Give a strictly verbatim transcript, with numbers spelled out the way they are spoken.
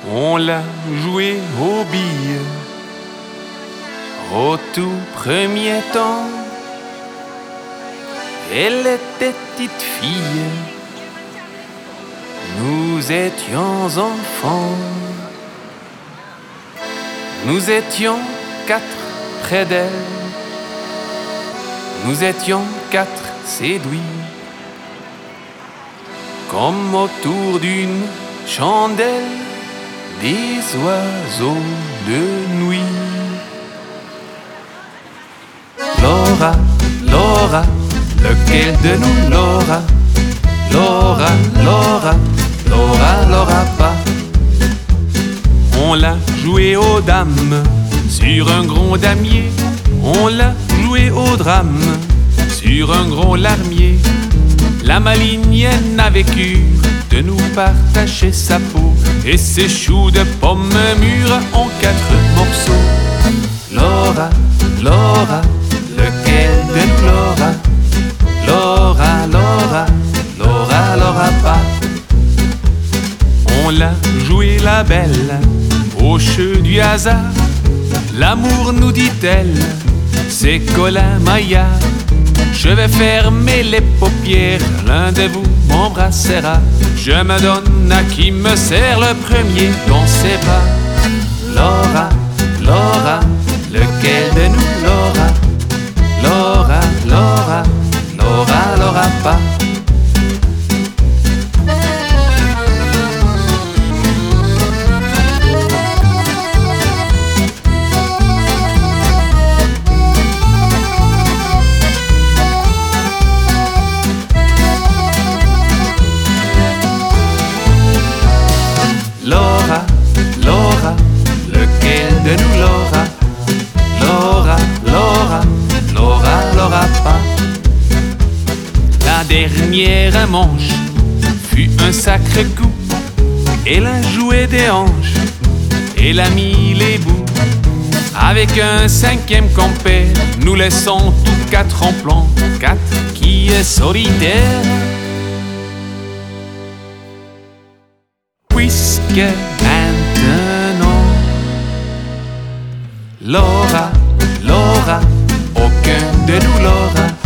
On l'a joué aux billes au tout premier temps. Elle était petite fille, nous étions enfants. Nous étions quatre près d'elle, nous étions quatre séduits, comme autour d'une chandelle des oiseaux de nuit. Laura, Laura, lequel de nous Laura? Laura, Laura, Laura, Laura pas. On l'a joué aux dames sur un gros damier. On l'a joué au drame sur un gros larmier. La malignenne n'avait cure de nous partager sa peau, et ses choux de pommes mûres en quatre morceaux. Laura, Laura, lequel de nous Laura? Laura, Laura, Laura, Laura pas. On l'a joué la belle au jeu du hasard. L'amour, nous dit-elle, c'est Colin Maillard. Je vais fermer les paupières, l'un de vous m'embrassera. Je me donne à qui me serre le premier dans ses bras. Laura, Laura, lequel de nous Laura? Laura, Laura, Laura, Laura pas. Laura, Laura, lequel de nous Laura? Laura, Laura, Laura, Laura pas. La dernière manche fut un sacré coup. Elle a joué des hanches, elle a mis les bouts. Avec un cinquième compère, nous laissons tous quatre en plan. Quatre qui est solitaire, puisque maintenant Laura, Laura, aucun de nous Laura.